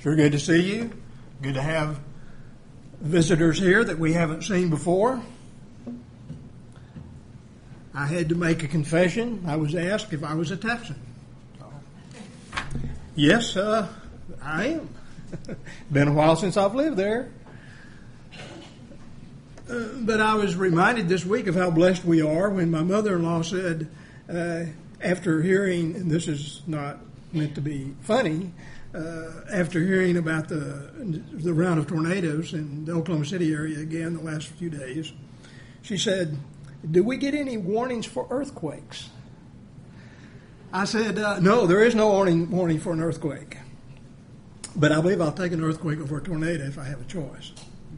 Sure good to see you. Good to have visitors here that we haven't seen before. I had to make a confession. I was asked if I was a Texan. Yes, I am. Been a while since I've lived there. But I was reminded this week of how blessed we are when my mother-in-law said, after hearing, and this is not meant to be funny, after hearing about the round of tornadoes in the Oklahoma City area again the last few days, she said, "Do we get any warnings for earthquakes?" I said, no, there is no warning for an earthquake. But I believe I'll take an earthquake over a tornado if I have a choice.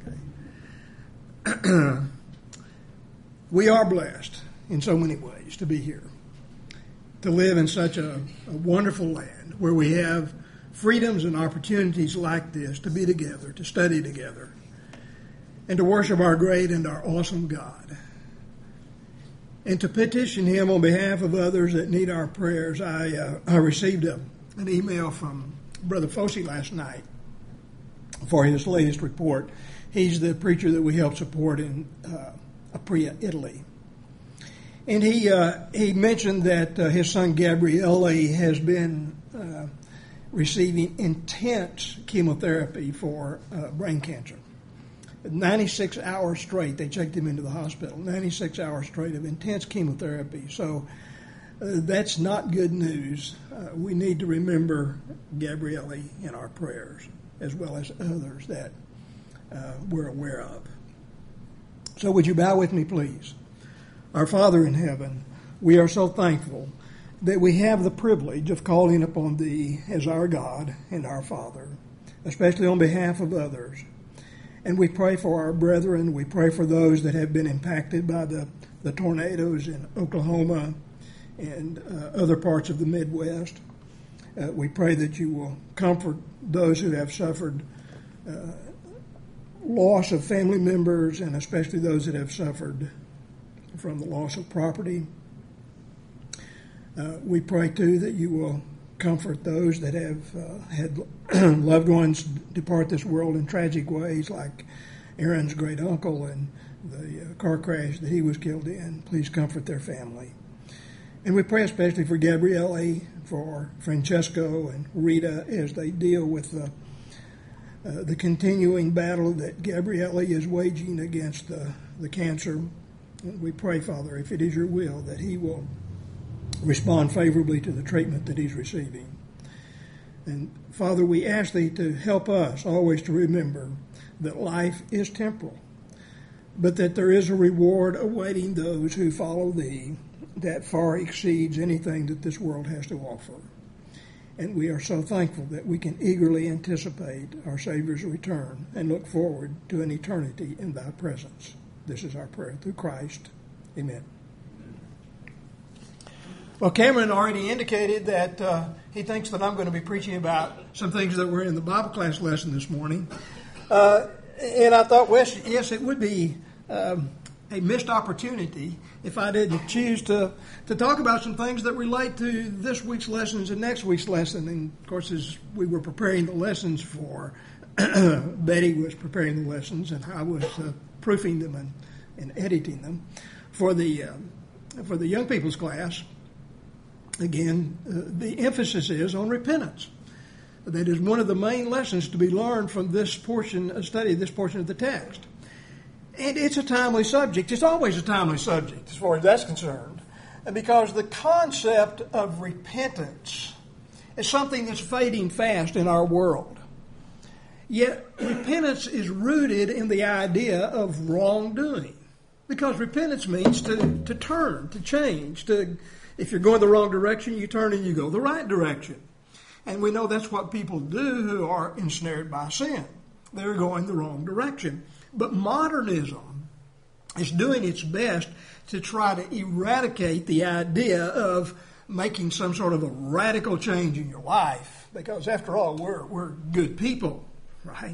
Okay. We are blessed in so many ways to be here, to live in such a wonderful land where we have freedoms and opportunities like this to be together, to study together, and to worship our great and our awesome God, and to petition Him on behalf of others that need our prayers. I received an email from Brother Fossey last night for his latest report. He's the preacher that we help support in Apria, Italy. And he mentioned that his son Gabriele has been receiving intense chemotherapy for brain cancer. 96 hours straight, they checked him into the hospital, 96 hours straight of intense chemotherapy. So that's not good news. We need to remember Gabriele in our prayers, as well as others that we're aware of. So would you bow with me, please? Our Father in heaven, we are so thankful that we have the privilege of calling upon Thee as our God and our Father, especially on behalf of others. And we pray for our brethren. We pray for those that have been impacted by the tornadoes in Oklahoma and other parts of the Midwest. We pray that You will comfort those who have suffered loss of family members, and especially those that have suffered from the loss of property. We pray, too, that You will comfort those that have had loved ones depart this world in tragic ways, like Aaron's great uncle and the car crash that he was killed in. Please comfort their family. And we pray especially for Gabriele, for Francesco and Rita as they deal with the continuing battle that Gabriele is waging against the cancer. And we pray, Father, if it is Your will, that he will respond favorably to the treatment that he's receiving. And Father, we ask Thee to help us always to remember that life is temporal, but that there is a reward awaiting those who follow Thee that far exceeds anything that this world has to offer. And we are so thankful that we can eagerly anticipate our Savior's return and look forward to an eternity in Thy presence. This is our prayer through Christ. Amen. Well, Cameron already indicated that he thinks that I'm going to be preaching about some things that were in the Bible class lesson this morning. And I thought, well, yes, it would be a missed opportunity if I didn't choose to talk about some things that relate to this week's lessons and next week's lesson. And, of course, as we were preparing the lessons for, Betty was preparing the lessons, and I was proofing them and editing them for the young people's class. Again, the emphasis is on repentance. That is one of the main lessons to be learned from this portion of study, this portion of the text. And it's a timely subject. It's always a timely subject as far as that's concerned. And because the concept of repentance is something that's fading fast in our world. Yet repentance is rooted in the idea of wrongdoing. Because repentance means to turn, to change, if you're going the wrong direction, you turn and you go the right direction. And we know that's what people do who are ensnared by sin. They're going the wrong direction. But modernism is doing its best to try to eradicate the idea of making some sort of a radical change in your life. Because after all, we're good people, right?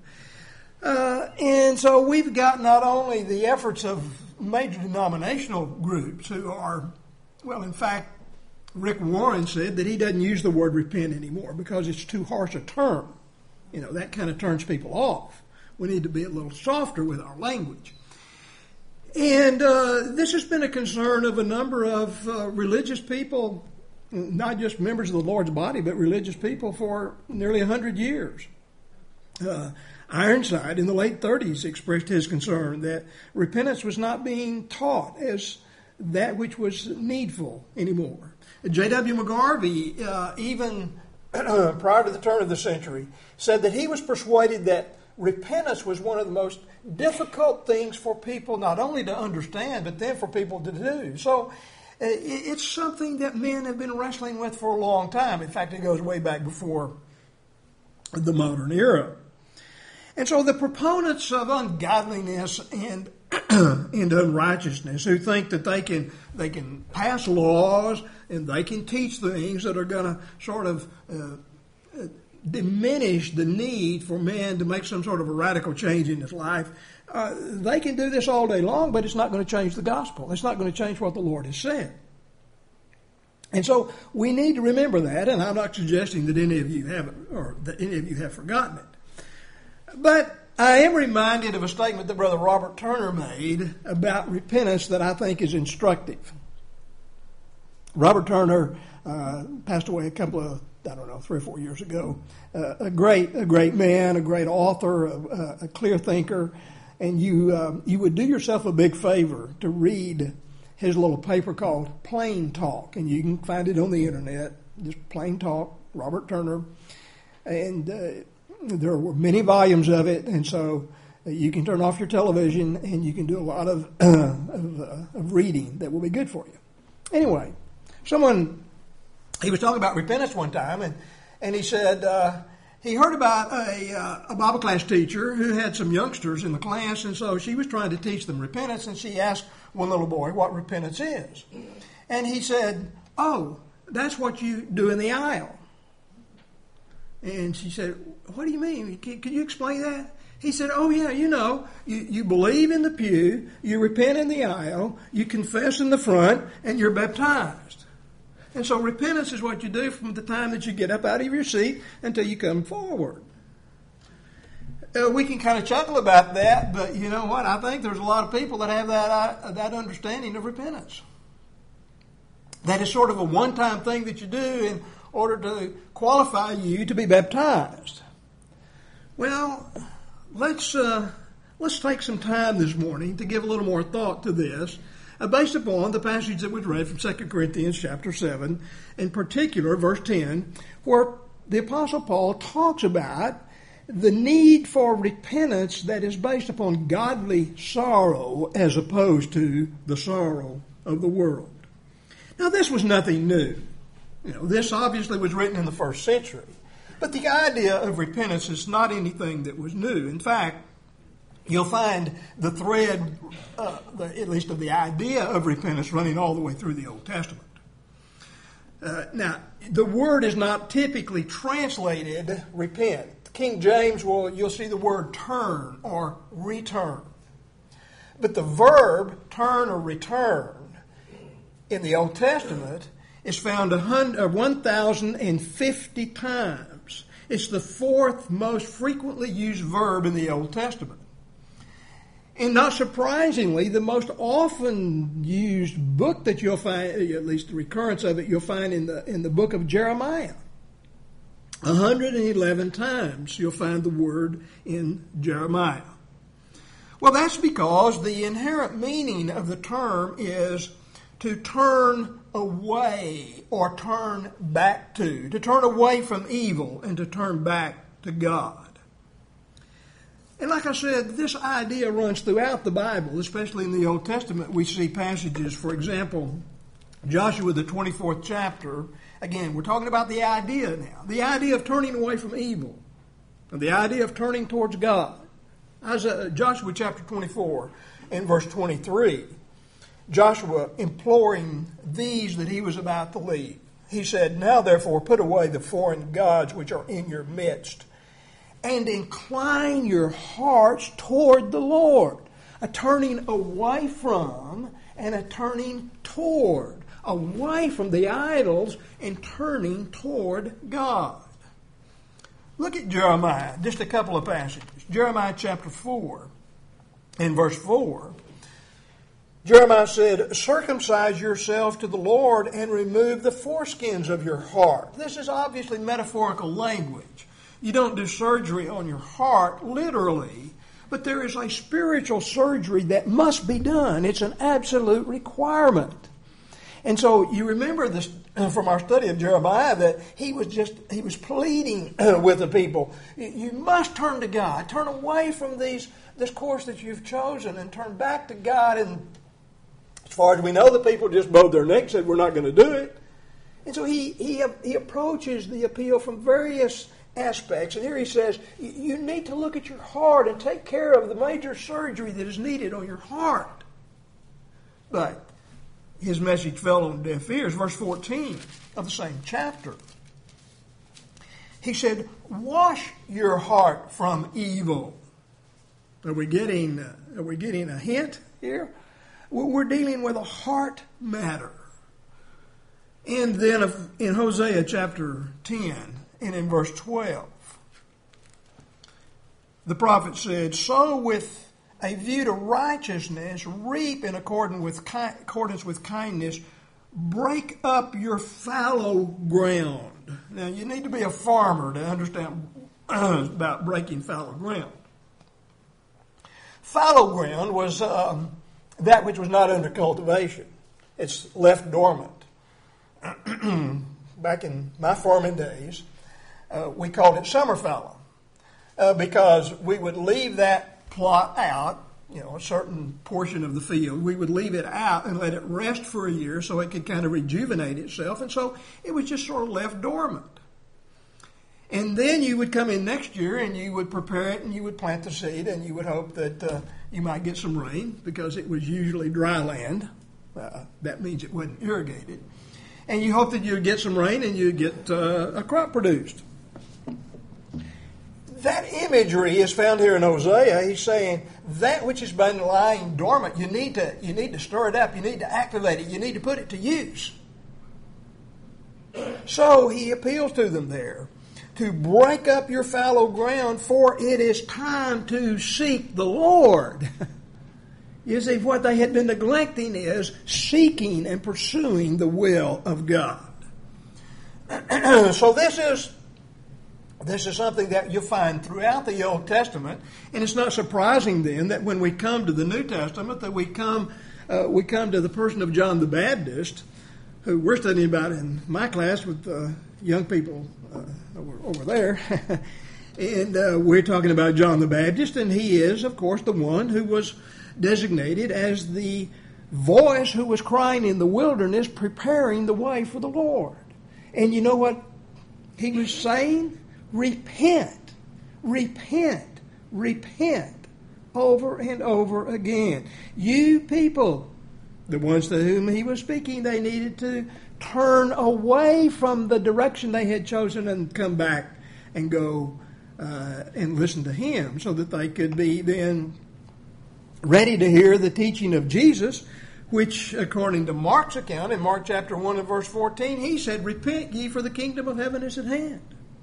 And so we've got not only the efforts of major denominational groups who are, well, in fact, Rick Warren said that he doesn't use the word repent anymore because it's too harsh a term. That kind of turns people off. We need to be a little softer with our language. And this has been a concern of a number of religious people, not just members of the Lord's body, but religious people for nearly 100 years. Ironside in the late 30s expressed his concern that repentance was not being taught as that which was needful anymore. J.W. McGarvey, even prior to the turn of the century, said that he was persuaded that repentance was one of the most difficult things for people not only to understand, but then for people to do. So it's something that men have been wrestling with for a long time. In fact, it goes way back before the modern era. And so the proponents of ungodliness and unrighteousness, who think that they can pass laws and they can teach things that are going to sort of diminish the need for man to make some sort of a radical change in his life, they can do this all day long, but it's not going to change the gospel. It's not going to change what the Lord has said. And so we need to remember that, and I'm not suggesting that any of you haven't, or that any of you have forgotten it. But I am reminded of a statement that Brother Robert Turner made about repentance that I think is instructive. Robert Turner passed away a couple of, 3 or 4 years ago. A great man, a great author, a clear thinker, and you would do yourself a big favor to read his little paper called Plain Talk, and you can find it on the internet. Just Plain Talk, Robert Turner, and there were many volumes of it, and so you can turn off your television and you can do a lot of reading that will be good for you. Anyway, he was talking about repentance one time, and he said he heard about a Bible class teacher who had some youngsters in the class, and so she was trying to teach them repentance, and she asked one little boy what repentance is. And he said, "Oh, that's what you do in the aisle." And she said, "What do you mean? Can you explain that?" He said, "Oh, yeah, you believe in the pew, you repent in the aisle, you confess in the front, and you're baptized. And so repentance is what you do from the time that you get up out of your seat until you come forward." We can kind of chuckle about that, but you know what? I think there's a lot of people that have that understanding of repentance. That is sort of a one-time thing that you do in order to qualify you to be baptized. Well, let's take some time this morning to give a little more thought to this, based upon the passage that was read from 2 Corinthians chapter 7, in particular verse 10, where the Apostle Paul talks about the need for repentance that is based upon godly sorrow as opposed to the sorrow of the world. Now, this was nothing new. This obviously was written in the first century. But the idea of repentance is not anything that was new. In fact, you'll find the thread, at least of the idea of repentance, running all the way through the Old Testament. Now, the word is not typically translated repent. King James, you'll see the word turn or return. But the verb turn or return in the Old Testament is found 1,050 times. It's the fourth most frequently used verb in the Old Testament. And not surprisingly, the most often used book that you'll find, at least the recurrence of it, you'll find in the book of Jeremiah. 111 times you'll find the word in Jeremiah. Well, that's because the inherent meaning of the term is to turn away or turn back to turn away from evil and to turn back to God. And like I said, this idea runs throughout the Bible, especially in the Old Testament. We see passages, for example, Joshua, the 24th chapter. Again, we're talking about the idea now. The idea of turning away from evil. And the idea of turning towards God. Joshua chapter 24 and verse 23. Joshua imploring these that he was about to leave. He said, "Now therefore put away the foreign gods which are in your midst, and incline your hearts toward the Lord." A turning away from and a turning toward. Away from the idols and turning toward God. Look at Jeremiah, just a couple of passages. Jeremiah chapter 4 and verse 4. Jeremiah said, "Circumcise yourself to the Lord and remove the foreskins of your heart." This is obviously metaphorical language. You don't do surgery on your heart literally, but there is a spiritual surgery that must be done. It's an absolute requirement. And so you remember this from our study of Jeremiah that he was pleading with the people. You must turn to God. Turn away from this course that you've chosen and turn back to God. And as far as we know, the people just bowed their necks and said, "We're not going to do it." And so he approaches the appeal from various aspects. And here he says, you need to look at your heart and take care of the major surgery that is needed on your heart. But his message fell on deaf ears. Verse 14 of the same chapter. He said, "Wash your heart from evil." Are we getting a hint here? We're dealing with a heart matter. And then in Hosea chapter 10 and in verse 12, the prophet said, "Sow with a view to righteousness, reap in accordance with kindness, break up your fallow ground." Now, you need to be a farmer to understand about breaking fallow ground. Fallow ground was that which was not under cultivation. It's left dormant. Back in my farming days, we called it summer fallow because we would leave that plot out, a certain portion of the field. We would leave it out and let it rest for a year so it could kind of rejuvenate itself. And so it was just sort of left dormant. And then you would come in next year and you would prepare it and you would plant the seed and you would hope that you might get some rain because it was usually dry land. That means it wasn't irrigated. And you hope that you'd get some rain and you'd get a crop produced. That imagery is found here in Hosea. He's saying that which has been lying dormant, you need to stir it up, you need to activate it, you need to put it to use. So he appeals to them there to break up your fallow ground, for it is time to seek the Lord. You see, what they had been neglecting is seeking and pursuing the will of God. So this is something that you'll find throughout the Old Testament, and it's not surprising then that when we come to the New Testament that we come to the person of John the Baptist, who we're studying about in my class with young people over there, and we're talking about John the Baptist, and he is, of course, the one who was designated as the voice who was crying in the wilderness, preparing the way for the Lord. And you know what he was saying? Repent, repent, repent, over and over again. You people, the ones to whom he was speaking, they needed to turn away from the direction they had chosen and come back and go and listen to him so that they could be then ready to hear the teaching of Jesus, which, according to Mark's account, in Mark chapter 1 and verse 14, he said, "Repent ye, for the kingdom of heaven is at hand."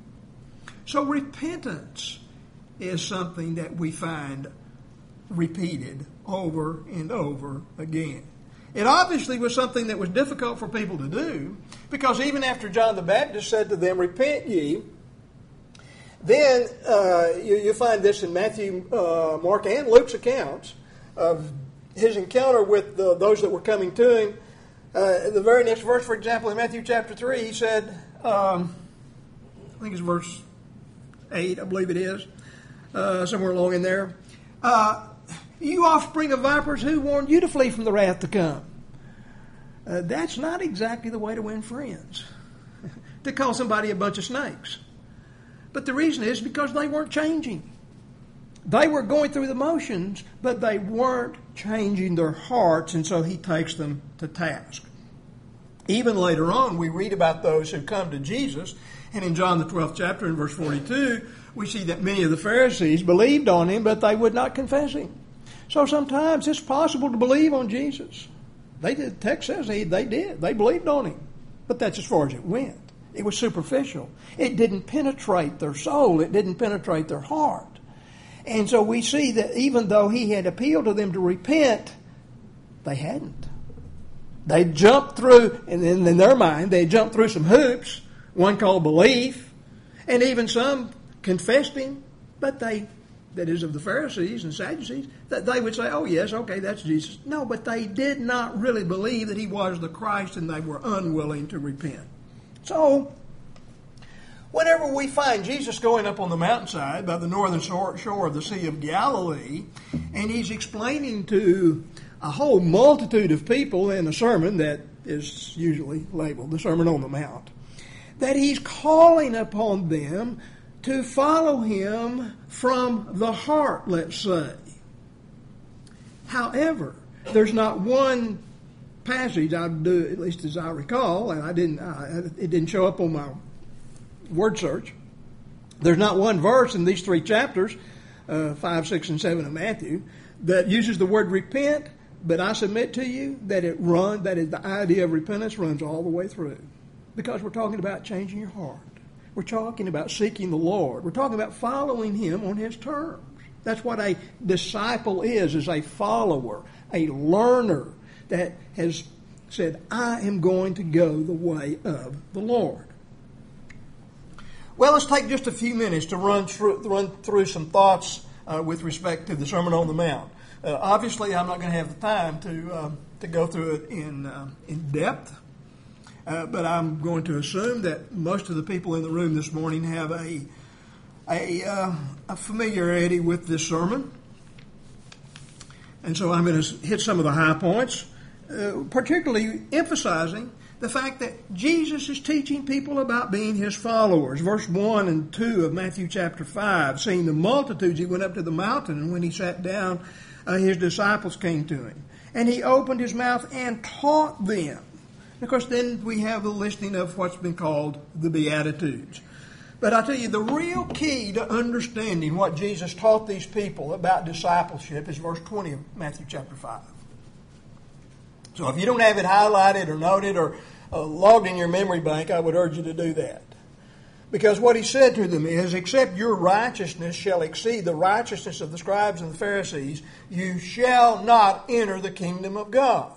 So repentance is something that we find repeated over and over again. It obviously was something that was difficult for people to do, because even after John the Baptist said to them, "Repent ye," then you find this in Matthew, Mark, and Luke's accounts of his encounter with those that were coming to him. The very next verse, for example, in Matthew chapter 3, he said, I think it's verse 8, I believe it is, somewhere along in there. "You offspring of vipers, who warned you to flee from the wrath to come?" That's not exactly the way to win friends, to call somebody a bunch of snakes. But the reason is because they weren't changing. They were going through the motions, but they weren't changing their hearts, and so he takes them to task. Even later on, we read about those who come to Jesus, and in John the 12th chapter, in verse 42, we see that many of the Pharisees believed on him, but they would not confess him. So sometimes it's possible to believe on Jesus. The text says they did. They believed on him. But that's as far as it went. It was superficial. It didn't penetrate their soul. It didn't penetrate their heart. And so we see that even though he had appealed to them to repent, they hadn't. They jumped through, and in their mind, they jumped through some hoops, one called belief, and even some confessed him, but that is of the Pharisees and Sadducees, that they would say, oh yes, okay, that's Jesus. No, but they did not really believe that he was the Christ, and they were unwilling to repent. So, whenever we find Jesus going up on the mountainside by the northern shore of the Sea of Galilee, and he's explaining to a whole multitude of people in a sermon that is usually labeled the Sermon on the Mount, that he's calling upon them to follow him from the heart, let's say. However, there's not one passage, I do, at least as I recall, and it didn't show up on my word search. There's not one verse in these 3 chapters, 5, 6, and 7 of Matthew, that uses the word repent. But I submit to you that that is the idea of repentance runs all the way through. Because we're talking about changing your heart. We're talking about seeking the Lord. We're talking about following him on his terms. That's what a disciple is a follower, a learner that has said, I am going to go the way of the Lord. Well, let's take just a few minutes to run through some thoughts with respect to the Sermon on the Mount. Obviously, I'm not going to have the time to go through it in depth, but I'm going to assume that most of the people in the room this morning have a familiarity with this sermon, and so I'm going to hit some of the high points, particularly emphasizing the fact that Jesus is teaching people about being his followers. Verse 1 and 2 of Matthew chapter 5, seeing the multitudes, he went up to the mountain, and when he sat down, his disciples came to him. And he opened his mouth and taught them. Of course, then we have the listing of what's been called the Beatitudes. But I tell you, the real key to understanding what Jesus taught these people about discipleship is verse 20 of Matthew chapter 5. So if you don't have it highlighted or noted or logged in your memory bank, I would urge you to do that. Because what he said to them is, except your righteousness shall exceed the righteousness of the scribes and the Pharisees, you shall not enter the kingdom of God.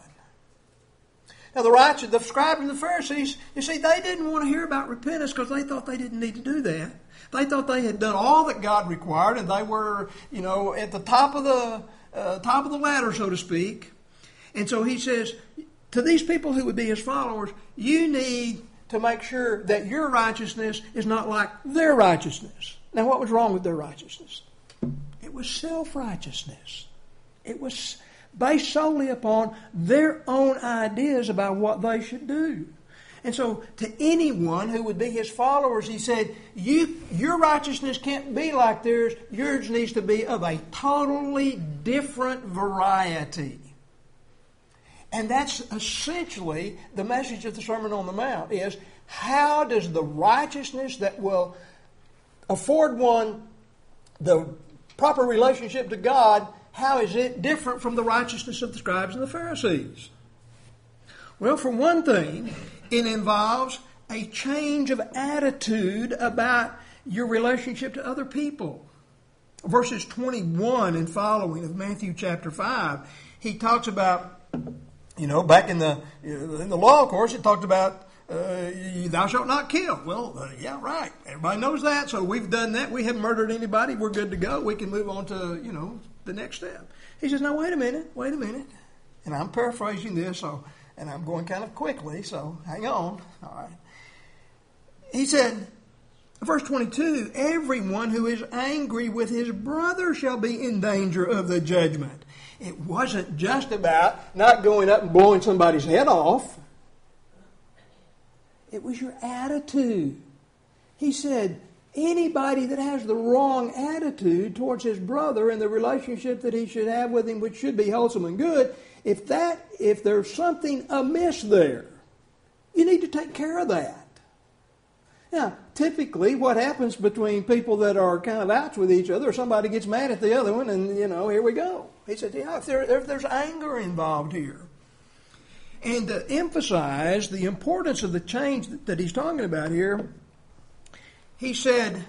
Now the scribes and the Pharisees, you see, they didn't want to hear about repentance because they thought they didn't need to do that. They thought they had done all that God required, and they were, at the top of the ladder, so to speak. And so he says, to these people who would be his followers, you need to make sure that your righteousness is not like their righteousness. Now, what was wrong with their righteousness? It was self-righteousness. It was based solely upon their own ideas about what they should do. And so, to anyone who would be his followers, he said, your righteousness can't be like theirs. Yours needs to be of a totally different variety. And that's essentially the message of the Sermon on the Mount is, how does the righteousness that will afford one the proper relationship to God, how is it different from the righteousness of the scribes and the Pharisees? Well, for one thing, it involves a change of attitude about your relationship to other people. Verses 21 and following of Matthew chapter 5, he talks about, back in the law, of course, it talked about thou shalt not kill. Well, yeah, right. Everybody knows that, so we've done that. We haven't murdered anybody. We're good to go. We can move on to, the next step. He says, now, wait a minute. And I'm paraphrasing this, and I'm going kind of quickly, so hang on. All right. He said, verse 22, everyone who is angry with his brother shall be in danger of the judgment. It wasn't just about not going up and blowing somebody's head off. It was your attitude. He said, anybody that has the wrong attitude towards his brother and the relationship that he should have with him, which should be wholesome and good, if there's something amiss there, you need to take care of that. Now, typically what happens between people that are kind of outs with each other, somebody gets mad at the other one and, here we go. He said, if there's anger involved here. And to emphasize the importance of the change that he's talking about here, he said,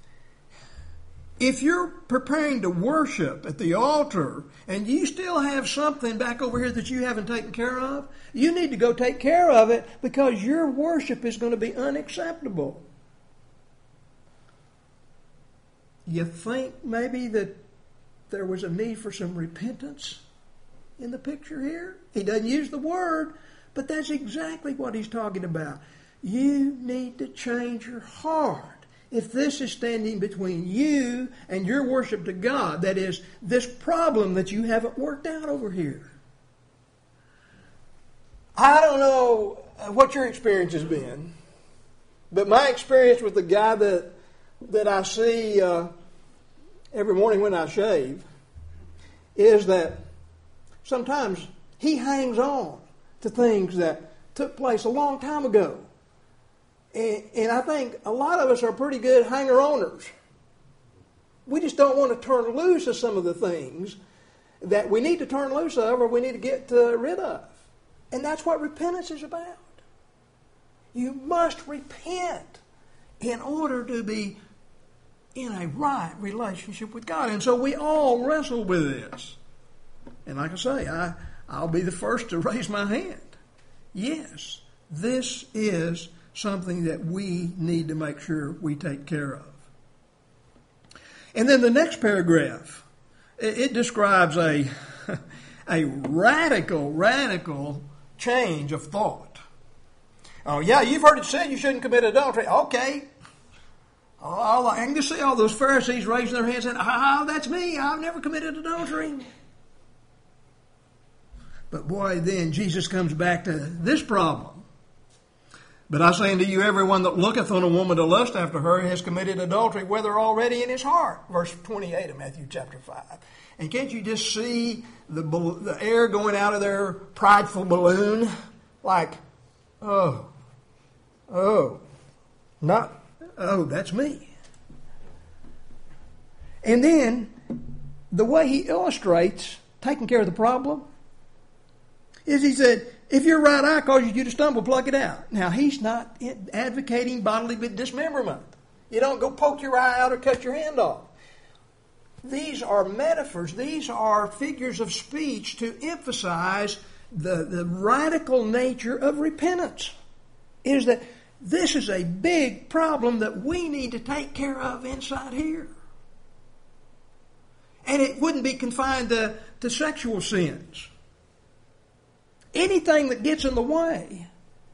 if you're preparing to worship at the altar and you still have something back over here that you haven't taken care of, you need to go take care of it because your worship is going to be unacceptable. You think maybe that there was a need for some repentance in the picture here? He doesn't use the word, but that's exactly what he's talking about. You need to change your heart. If this is standing between you and your worship to God, that is, this problem that you haven't worked out over here. I don't know what your experience has been, but my experience with the guy that I see every morning when I shave is that sometimes he hangs on to things that took place a long time ago. And I think a lot of us are pretty good hanger-oners. We just don't want to turn loose of some of the things that we need to turn loose of or we need to get rid of. And that's what repentance is about. You must repent in order to be in a right relationship with God. And so we all wrestle with this. And like I say, I'll be the first to raise my hand. Yes, this is something that we need to make sure we take care of. And then the next paragraph, it describes a radical change of thought. Oh, yeah, you've heard it said you shouldn't commit adultery. Okay. Oh, I can just see all those Pharisees raising their hands and, that's me. I've never committed adultery. But boy, then Jesus comes back to this problem. But I say unto you, everyone that looketh on a woman to lust after her has committed adultery, whether already in his heart. Verse 28 of Matthew chapter 5. And can't you just see the air going out of their prideful balloon? Like, that's me. And then, the way he illustrates taking care of the problem is he said, if your right eye causes you to stumble, pluck it out. Now, he's not advocating bodily dismemberment. You don't go poke your eye out or cut your hand off. These are metaphors. These are figures of speech to emphasize the radical nature of repentance. Is that this is a big problem that we need to take care of inside here. And it wouldn't be confined to sexual sins. Anything that gets in the way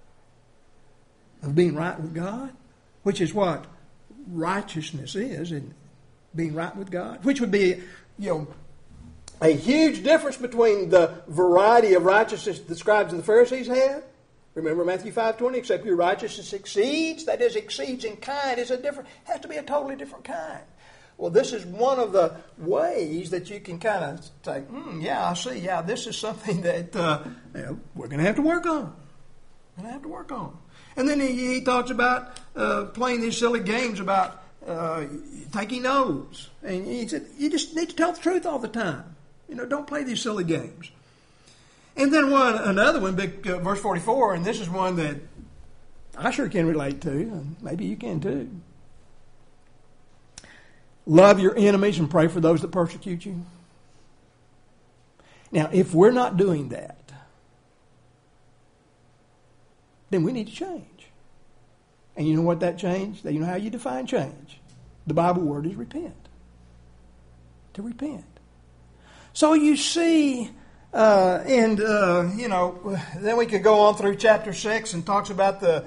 of being right with God, which is what righteousness is, and being right with God, which would be, a huge difference between the variety of righteousness the scribes and the Pharisees had. Remember Matthew 5:20, except your righteousness exceeds, that is, exceeds in kind, has to be a totally different kind. Well, this is one of the ways that you can kind of say, I see. Yeah, this is something that we're going to have to work on. And then he talks about playing these silly games about taking oaths. And he said, you just need to tell the truth all the time. Don't play these silly games. And then another one, verse 44, and this is one that I sure can relate to, and maybe you can too. Love your enemies and pray for those that persecute you. Now, if we're not doing that, then we need to change. And you know what that change? You know how you define change? The Bible word is repent. To repent. So you see, then we could go on through chapter 6 and talks about the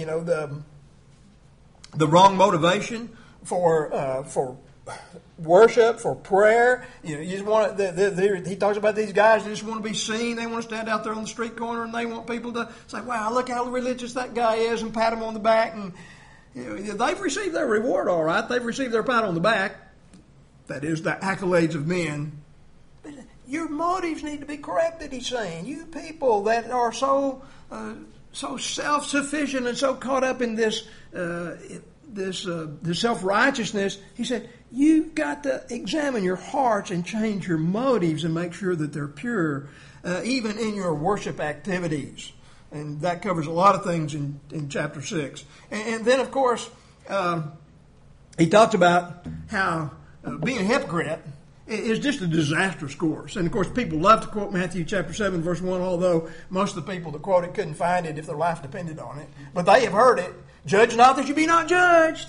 wrong motivation for worship, for prayer. You just want he talks about these guys that just want to be seen. They want to stand out there on the street corner and they want people to say, wow, look how religious that guy is, and pat him on the back. And they've received their reward, all right. They've received their pat on the back. That is the accolades of men. But your motives need to be corrected, he's saying. You people that are so self-sufficient and so caught up in this this self-righteousness, he said, you've got to examine your hearts and change your motives and make sure that they're pure, even in your worship activities. And that covers a lot of things in chapter 6. And then, of course, he talked about how being a hypocrite is just a disastrous course. And, of course, people love to quote Matthew chapter 7, verse 1, although most of the people that quote it couldn't find it if their life depended on it. But they have heard it. Judge not that you be not judged.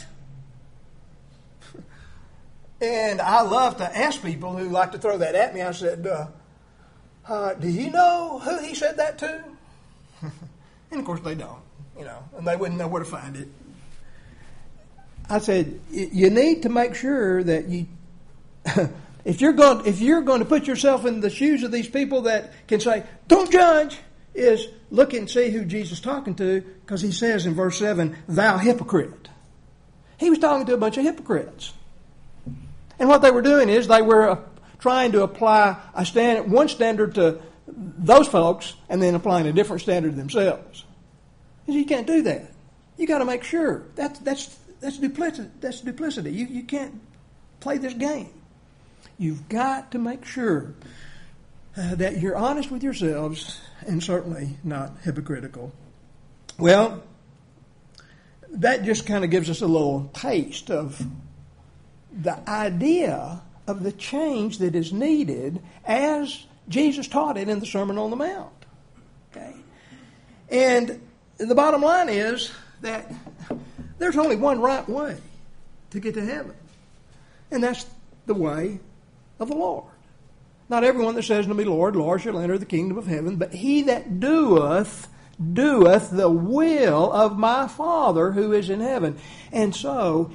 And I love to ask people who like to throw that at me. I said, do you know who he said that to? And, of course, they don't, and they wouldn't know where to find it. I said, you need to make sure that you, if you're going to put yourself in the shoes of these people that can say, don't judge, is look and see who Jesus is talking to, because he says in verse 7, thou hypocrite. He was talking to a bunch of hypocrites. And what they were doing is they were trying to apply one standard to those folks and then applying a different standard to themselves. You can't do that. You got to make sure. That's duplicity. That's duplicity. You can't play this game. You've got to make sure that you're honest with yourselves and certainly not hypocritical. Well, that just kind of gives us a little taste of the idea of the change that is needed as Jesus taught it in the Sermon on the Mount. Okay? And the bottom line is that there's only one right way to get to heaven. And that's the way of the Lord. Not everyone that says to me, Lord, Lord, shall enter the kingdom of heaven, but he that doeth the will of my Father who is in heaven. And so,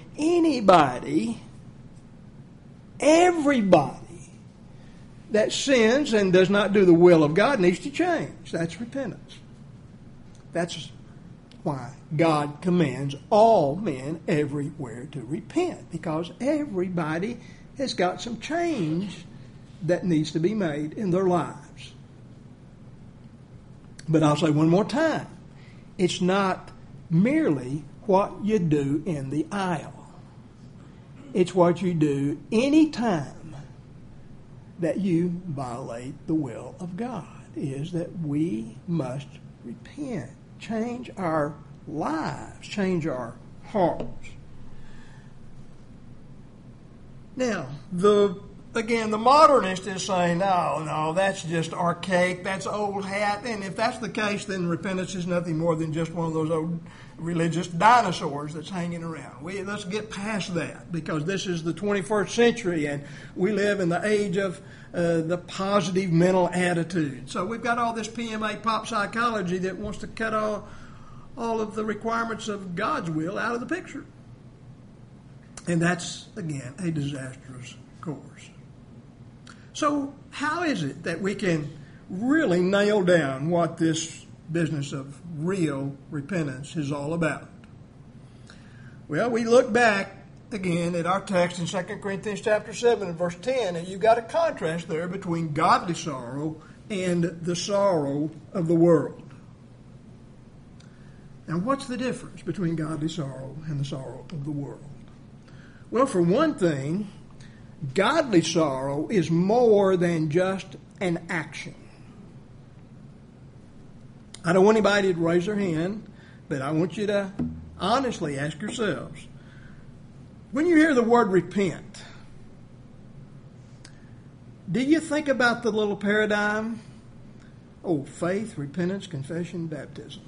everybody that sins and does not do the will of God needs to change. That's repentance. That's why God commands all men everywhere to repent, because everybody has got some change that needs to be made in their lives. But I'll say one more time, it's not merely what you do in the aisle. It's what you do any time that you violate the will of God, is that we must repent, change our lives, change our hearts. Now, the modernist is saying, no, that's just archaic, that's old hat, and if that's the case, then repentance is nothing more than just one of those old religious dinosaurs that's hanging around. Let's get past that, because this is the 21st century, and we live in the age of the positive mental attitude. So we've got all this PMA pop psychology that wants to cut all of the requirements of God's will out of the picture. And that's, again, a disastrous course. So how is it that we can really nail down what this business of real repentance is all about? Well, we look back again at our text in 2 Corinthians chapter 7 and verse 10, and you've got a contrast there between godly sorrow and the sorrow of the world. Now, what's the difference between godly sorrow and the sorrow of the world? Well, for one thing, godly sorrow is more than just an action. I don't want anybody to raise their hand, but I want you to honestly ask yourselves, when you hear the word repent, do you think about the little paradigm? Oh, faith, repentance, confession, baptism.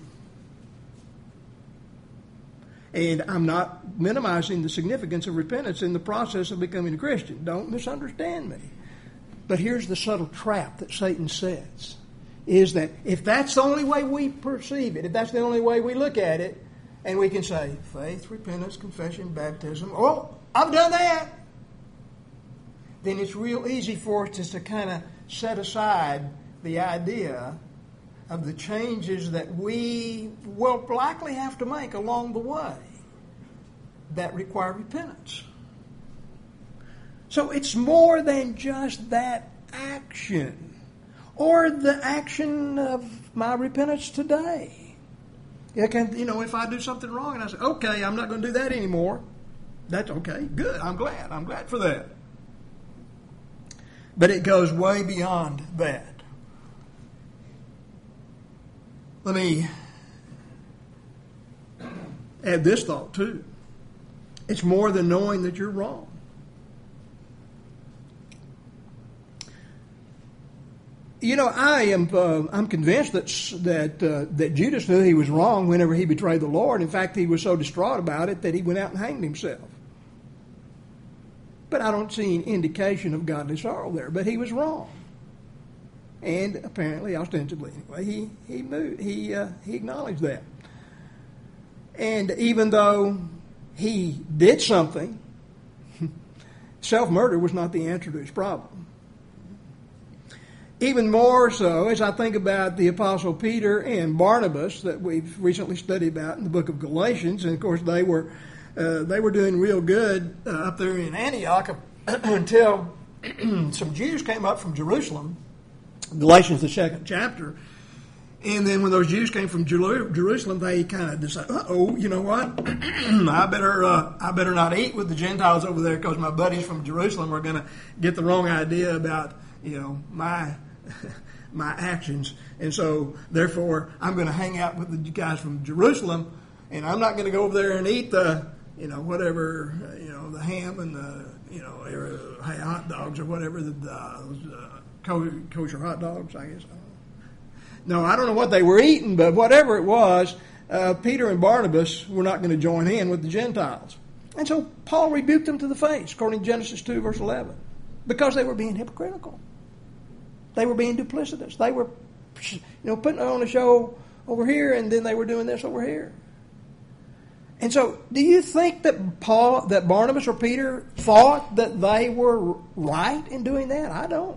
And I'm not minimizing the significance of repentance in the process of becoming a Christian. Don't misunderstand me. But here's the subtle trap that Satan sets, is that if that's the only way we perceive it, if that's the only way we look at it, and we can say, faith, repentance, confession, baptism, oh, I've done that, then it's real easy for us to kind of set aside the idea of the changes that we will likely have to make along the way that require repentance. So it's more than just that action or the action of my repentance today. If I do something wrong and I say, okay, I'm not going to do that anymore, that's okay. Good. I'm glad. I'm glad for that. But it goes way beyond that. Let me add this thought too. It's more than knowing that you're wrong. I'm convinced that Judas knew he was wrong whenever he betrayed the Lord. In fact, he was so distraught about it that he went out and hanged himself. But I don't see any indication of godly sorrow there. But he was wrong, and apparently, ostensibly anyway, he acknowledged that. And even though he did something, self-murder was not the answer to his problem. Even more so as I think about the Apostle Peter and Barnabas that we've recently studied about in the book of Galatians. And, of course, they were doing real good up there in Antioch until some Jews came up from Jerusalem. Galatians, the 2nd chapter. And then when those Jews came from Jerusalem, they kind of decided, you know what? I better not eat with the Gentiles over there because my buddies from Jerusalem are going to get the wrong idea about, my actions. And so, therefore, I'm going to hang out with the guys from Jerusalem, and I'm not going to go over there and eat the, the ham and the hot dogs or whatever, kosher hot dogs, I guess. No, I don't know what they were eating, but whatever it was, Peter and Barnabas were not going to join in with the Gentiles. And so Paul rebuked them to the face, according to Genesis 2, verse 11, because they were being hypocritical. They were being duplicitous. They were, putting on a show over here, and then they were doing this over here. And so, do you think that Barnabas or Peter thought that they were right in doing that? I don't.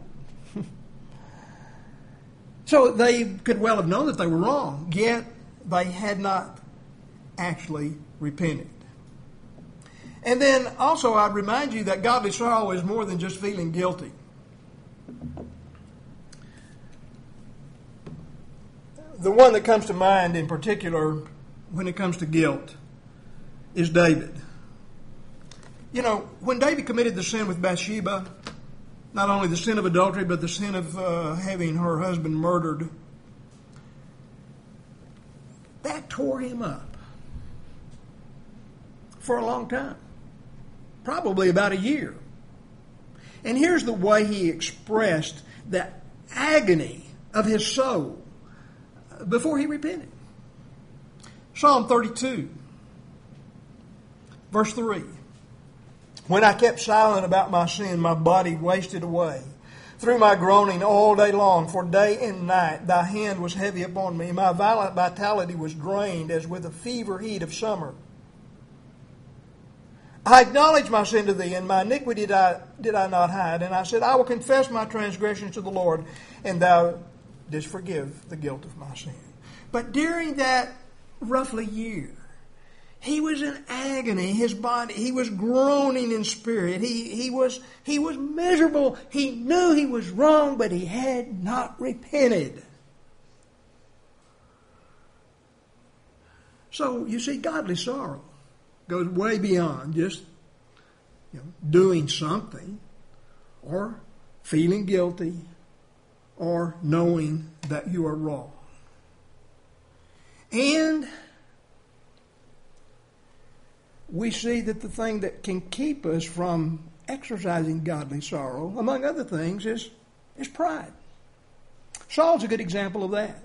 So they could well have known that they were wrong, yet they had not actually repented. And then also I'd remind you that godly sorrow is more than just feeling guilty. The one that comes to mind in particular when it comes to guilt is David. When David committed the sin with Bathsheba, not only the sin of adultery, but the sin of having her husband murdered, that tore him up for a long time, probably about a year. And here's the way he expressed the agony of his soul before he repented. Psalm 32, verse 3. When I kept silent about my sin, my body wasted away. Through my groaning all day long, for day and night, thy hand was heavy upon me. My vitality was drained as with a fever heat of summer. I acknowledged my sin to thee, and my iniquity did I not hide. And I said, I will confess my transgressions to the Lord, and thou didst forgive the guilt of my sin. But during that roughly year, he was in agony. His body, he was groaning in spirit. He was miserable. He knew he was wrong, but he had not repented. So you see, godly sorrow goes way beyond just doing something or feeling guilty or knowing that you are wrong. And we see that the thing that can keep us from exercising godly sorrow, among other things, is pride. Saul's a good example of that.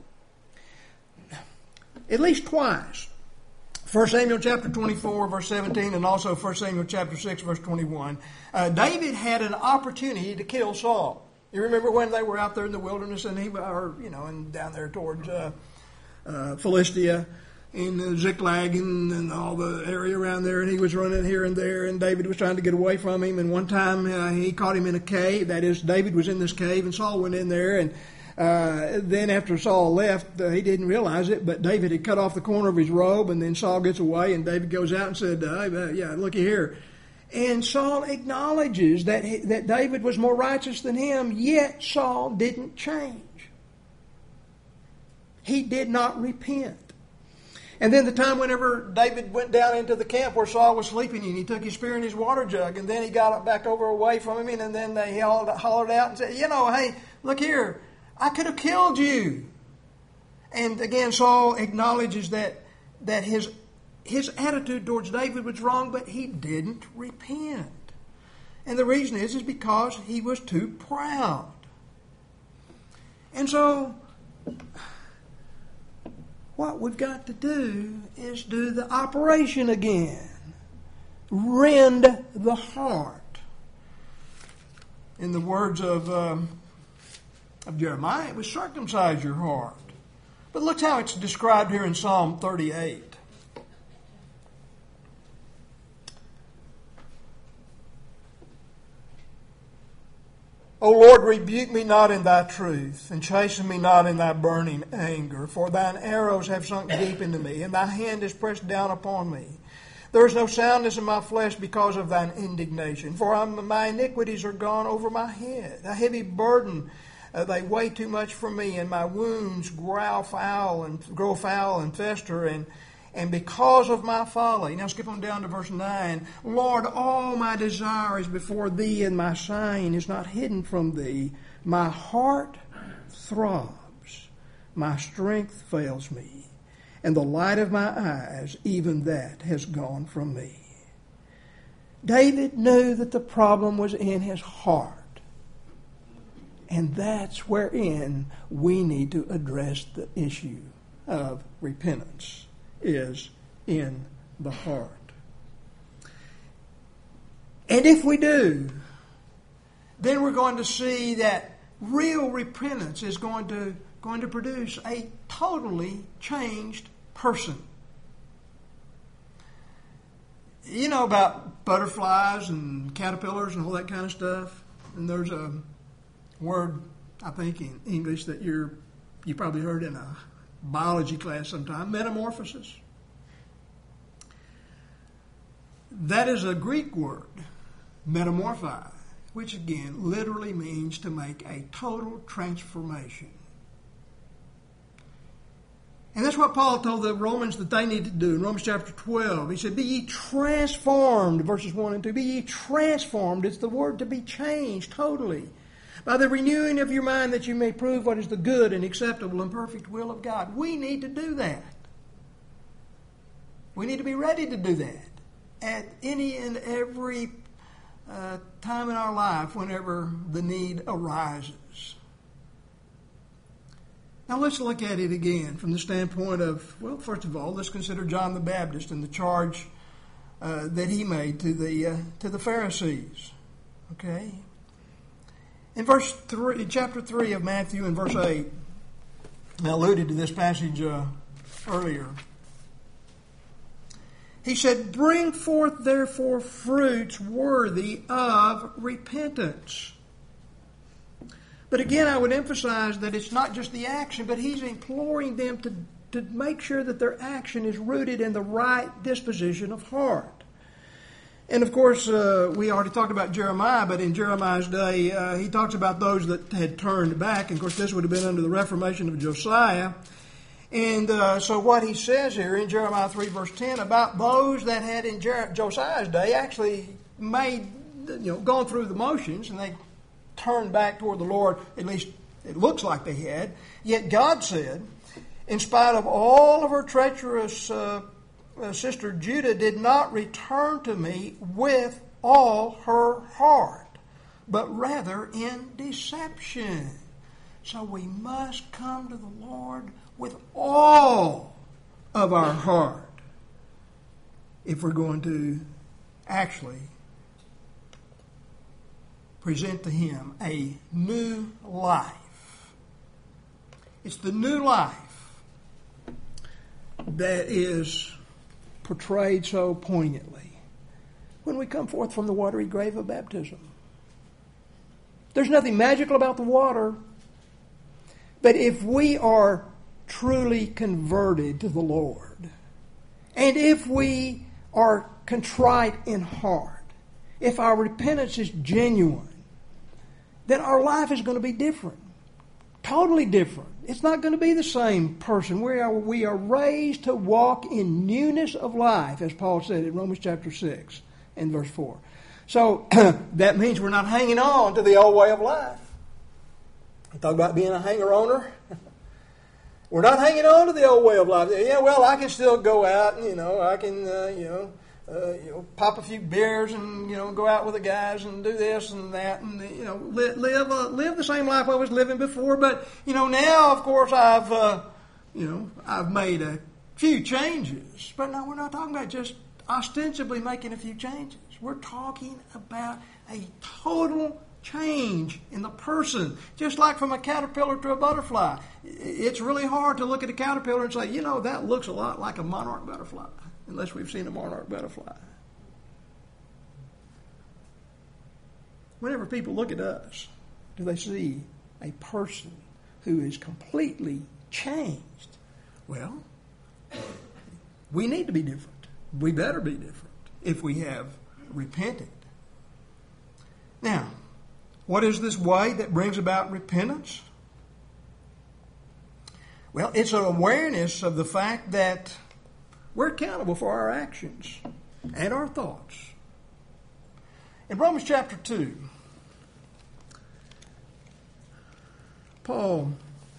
At least twice. 1 Samuel chapter 24, verse 17, and also 1 Samuel chapter 6, verse 21. David had an opportunity to kill Saul. You remember when they were out there in the wilderness and and down there towards Philistia, in Ziklag and all the area around there, and he was running here and there, and David was trying to get away from him, and one time he caught him in a cave. That is, David was in this cave, and Saul went in there, and then after Saul left, he didn't realize it, but David had cut off the corner of his robe, and then Saul gets away, and David goes out and said, looky here. And Saul acknowledges that David was more righteous than him, yet Saul didn't change. He did not repent. And then the time whenever David went down into the camp where Saul was sleeping, and he took his spear and his water jug, and then he got back over away from him, and then they hollered out and said, hey, look here, I could have killed you. And again, Saul acknowledges that his attitude towards David was wrong, but he didn't repent. And the reason is because he was too proud. And so what we've got to do is do the operation again. Rend the heart. In the words of Jeremiah, it was circumcise your heart. But look how it's described here in Psalm 38. O Lord, rebuke me not in thy truth, and chasten me not in thy burning anger. For thine arrows have sunk deep into me, and thy hand is pressed down upon me. There is no soundness in my flesh because of thine indignation. For my iniquities are gone over my head. A heavy burden, they weigh too much for me, and my wounds grow foul and fester, and because of my folly. Now skip on down to verse 9. Lord, all my desire is before thee, and my sighing is not hidden from thee. My heart throbs, my strength fails me, and the light of my eyes, even that has gone from me. David knew that the problem was in his heart. And that's wherein we need to address the issue of repentance. Is in the heart. And if we do, then we're going to see that real repentance is going to produce a totally changed person. You know about butterflies and caterpillars and all that kind of stuff. And there's a word, I think, in English that you probably heard in a biology class sometime, metamorphosis. That is a Greek word, metamorphi, which again literally means to make a total transformation. And that's what Paul told the Romans that they need to do in Romans chapter 12. He said, be ye transformed, verses 1 and 2. Be ye transformed. It's the word to be changed totally. By the renewing of your mind, that you may prove what is the good and acceptable and perfect will of God. We need to do that. We need to be ready to do that at any and every time in our life whenever the need arises. Now let's look at it again from the standpoint of, well, first of all, let's consider John the Baptist and the charge that he made to the Pharisees. Okay? In chapter 3 of Matthew, in verse 8, I alluded to this passage earlier. He said, bring forth therefore fruits worthy of repentance. But again, I would emphasize that it's not just the action, but he's imploring them to make sure that their action is rooted in the right disposition of heart. And of course, we already talked about Jeremiah, but in Jeremiah's day, he talks about those that had turned back. And of course, this would have been under the Reformation of Josiah. And so what he says here in Jeremiah 3 verse 10 about those that had in Josiah's day actually gone through the motions, and they turned back toward the Lord, at least it looks like they had. Yet God said, in spite of all of her treacherous sister Judah did not return to me with all her heart, but rather in deception. So we must come to the Lord with all of our heart if we're going to actually present to Him a new life. It's the new life that is portrayed so poignantly when we come forth from the watery grave of baptism. There's nothing magical about the water, but if we are truly converted to the Lord, and if we are contrite in heart, if our repentance is genuine, then our life is going to be different. totally different. It's not going to be the same person. We are raised to walk in newness of life, as Paul said in Romans chapter 6 and verse 4. So that means we're not hanging on to the old way of life. You talk about being a hanger-oner. We're not hanging on to the old way of life. Yeah, well, I can still go out and, I can, pop a few beers and, go out with the guys and do this and that and, live the same life I was living before. But, now, of course, I've made a few changes. But no, we're not talking about just ostensibly making a few changes. We're talking about a total change in the person, just like from a caterpillar to a butterfly. It's really hard to look at a caterpillar and say, that looks a lot like a monarch butterfly, unless we've seen a monarch butterfly. Whenever people look at us, do they see a person who is completely changed? Well, we need to be different. We better be different if we have repented. Now, what is this way that brings about repentance? Well, it's an awareness of the fact that we're accountable for our actions and our thoughts. In Romans chapter 2, Paul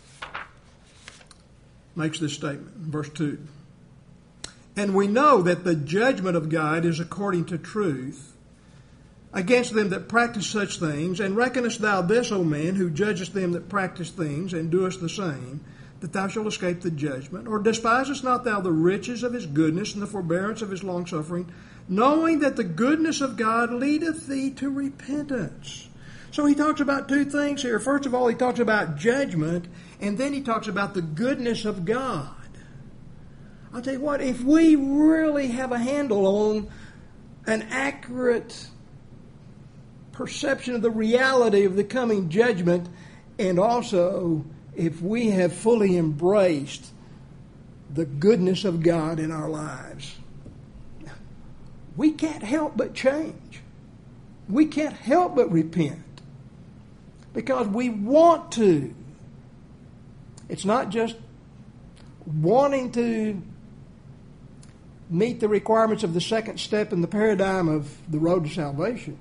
makes this statement in verse 2. And we know that the judgment of God is according to truth against them that practice such things. And reckonest thou this, O man, who judgest them that practice things, and doest the same, that thou shalt escape the judgment? Or despisest not thou the riches of his goodness and the forbearance of his longsuffering, knowing that the goodness of God leadeth thee to repentance? So he talks about two things here. First of all, he talks about judgment, and then he talks about the goodness of God. I'll tell you what, if we really have a handle on an accurate perception of the reality of the coming judgment, and also if we have fully embraced the goodness of God in our lives, we can't help but change. We can't help but repent because we want to. It's not just wanting to meet the requirements of the second step in the paradigm of the road to salvation.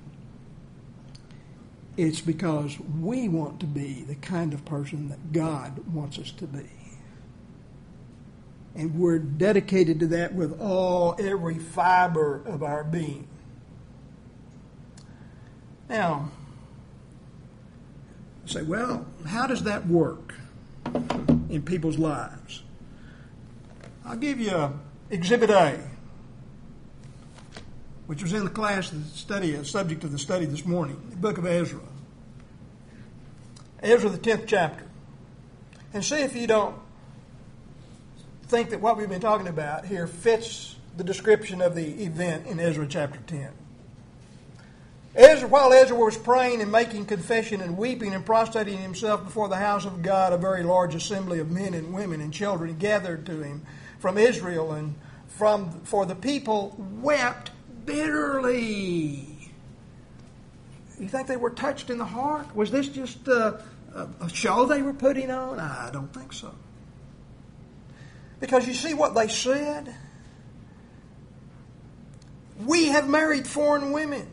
It's because we want to be the kind of person that God wants us to be. And we're dedicated to that with every fiber of our being. Now, you say, well, how does that work in people's lives? I'll give you Exhibit A, which was in the class subject of the study this morning, the book of Ezra. Ezra, the 10th chapter. And see if you don't think that what we've been talking about here fits the description of the event in Ezra chapter 10. While Ezra was praying and making confession and weeping and prostrating himself before the house of God, a very large assembly of men and women and children gathered to him from Israel and for the people wept bitterly. You think they were touched in the heart? Was this just a show they were putting on? I don't think so. Because you see what they said? We have married foreign women.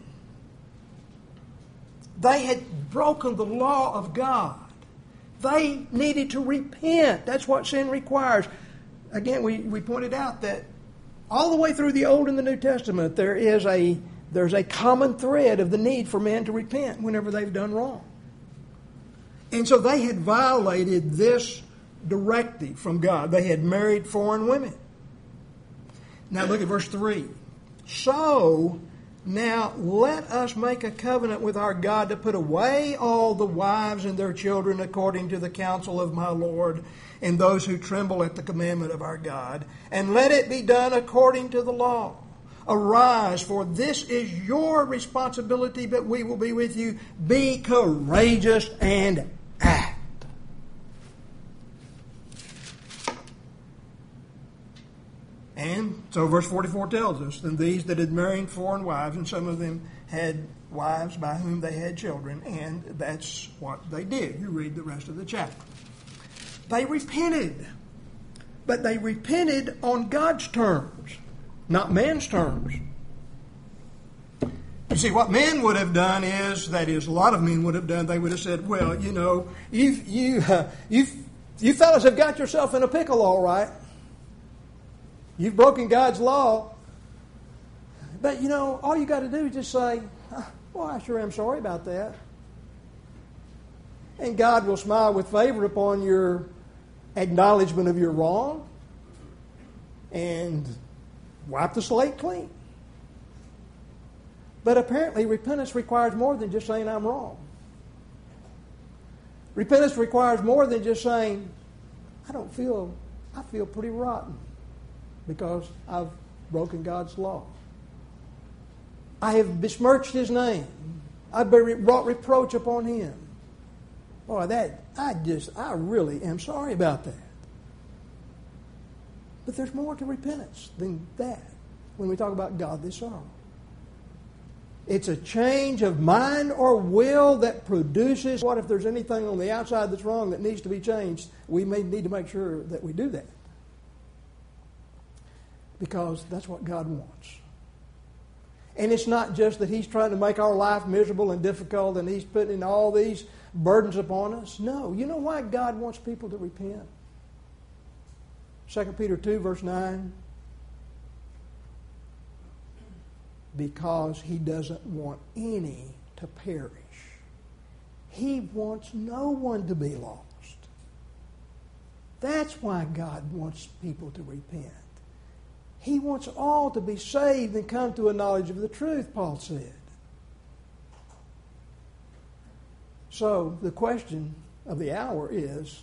They had broken the law of God. They needed to repent. That's what sin requires. Again, we pointed out that all the way through the Old and the New Testament, there's a common thread of the need for men to repent whenever they've done wrong. And so they had violated this directive from God. They had married foreign women. Now look at verse 3. So now let us make a covenant with our God to put away all the wives and their children according to the counsel of my Lord and those who tremble at the commandment of our God, and let it be done according to the law. Arise, for this is your responsibility, but we will be with you. Be courageous and act. And so verse 44 tells us, then these that had married foreign wives, and some of them had wives by whom they had children, and that's what they did. You read the rest of the chapter. They repented. But they repented on God's terms, not man's terms. You see, what men would have done is, that is, a lot of men would have done, they would have said, well, you know, you fellas have got yourself in a pickle, all right. You've broken God's law. But, you know, all you got to do is just say, well, I sure am sorry about that. And God will smile with favor upon your acknowledgement of your wrong and wipe the slate clean. But apparently repentance requires more than just saying I'm wrong. Repentance requires more than just saying, I feel pretty rotten because I've broken God's law. I have besmirched His name. I've brought reproach upon Him. Boy, I really am sorry about that. But there's more to repentance than that when we talk about godly sorrow. It's a change of mind or will that produces, what if there's anything on the outside that's wrong that needs to be changed? We may need to make sure that we do that. Because that's what God wants. And it's not just that He's trying to make our life miserable and difficult and He's putting all these burdens upon us. No. You know why God wants people to repent? 2 Peter 2, verse 9. Because He doesn't want any to perish. He wants no one to be lost. That's why God wants people to repent. He wants all to be saved and come to a knowledge of the truth, Paul said. So the question of the hour is,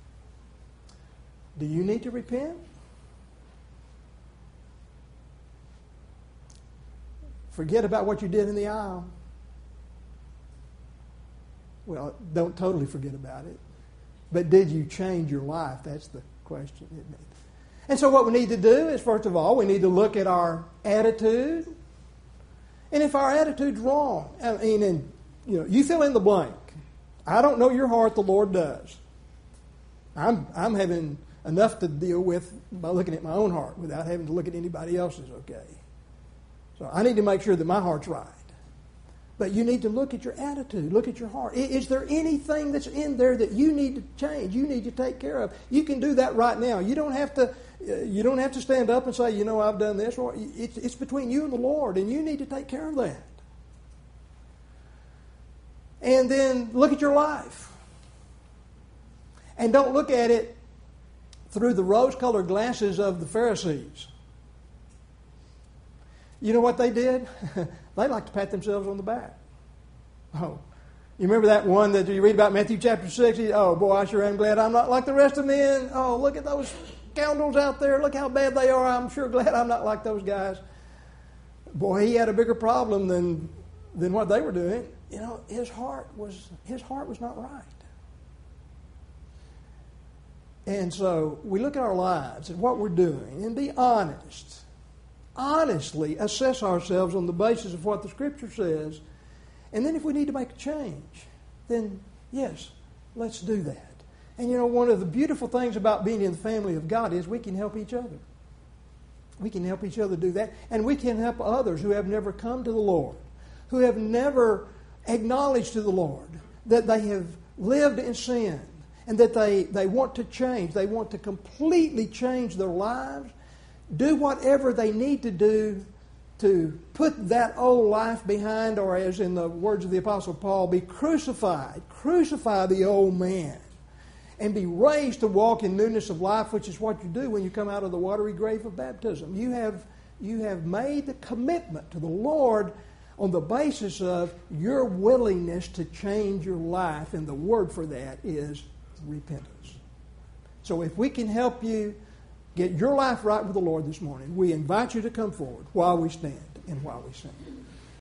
do you need to repent? Forget about what you did in the aisle. Well, don't totally forget about it. But did you change your life? That's the question, isn't it? And so what we need to do is, first of all, we need to look at our attitude. And if our attitude's wrong, you fill in the blank. I don't know your heart, the Lord does. I'm having enough to deal with by looking at my own heart without having to look at anybody else's, okay? So I need to make sure that my heart's right. But you need to look at your attitude, look at your heart. Is there anything that's in there that you need to change, you need to take care of? You can do that right now. You don't have to stand up and say, you know, I've done this. It's between you and the Lord, and you need to take care of that. And then look at your life. And don't look at it through the rose-colored glasses of the Pharisees. You know what they did? They like to pat themselves on the back. Oh, you remember that one that you read about Matthew chapter 6? Oh, boy, I sure am glad I'm not like the rest of men. Oh, look at those scoundrels out there. Look how bad they are. I'm sure glad I'm not like those guys. Boy, he had a bigger problem than what they were doing. You know, his heart was not right. And so we look at our lives and what we're doing and be honest. Honestly assess ourselves on the basis of what the Scripture says. And then if we need to make a change, then yes, let's do that. And you know, one of the beautiful things about being in the family of God is we can help each other. We can help each other do that. And we can help others who have never come to the Lord, who have never acknowledged to the Lord that they have lived in sin and that they want to change. They want to completely change their lives. Do whatever they need to do to put that old life behind, or as in the words of the Apostle Paul, be crucified. Crucify the old man and be raised to walk in newness of life, which is what you do when you come out of the watery grave of baptism. You have made the commitment to the Lord on the basis of your willingness to change your life, and the word for that is repentance. So if we can help you get your life right with the Lord this morning, we invite you to come forward while we stand and while we sing.